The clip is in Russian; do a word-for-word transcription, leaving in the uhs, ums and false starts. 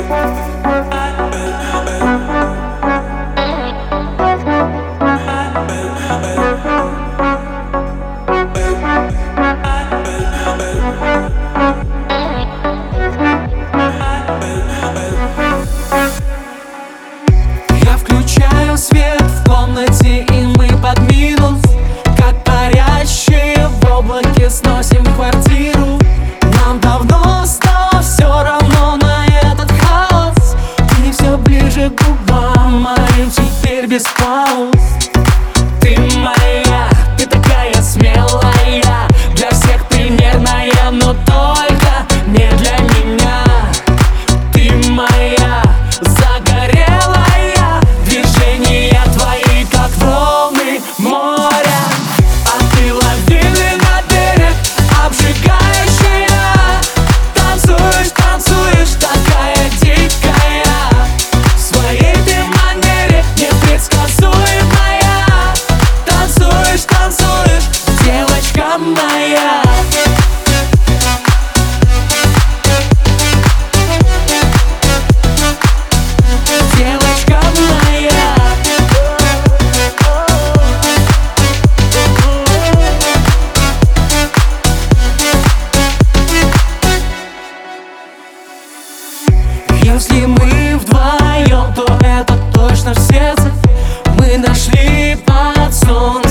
Я включаю свет в комнате, и мы под минус, как парящие в облаке, сносим квартиру. Нам давно стало все равно на этот хаос. Ты все ближе к губам моим, теперь без пауз. Ты моя, ты такая смелая, для всех примерная, но только не для меня. Ты моя загорелая, движения твои, как волны моря. А ты лавины на берег, обжигающая. Танцуешь, танцуешь, такая дикая. В своей ты манере непредсказуемая. Танцуешь, танцуешь, девочка моя. Девочка моя. Если мы вдвоем, то это точно в сердце. Мы нашли под солнцем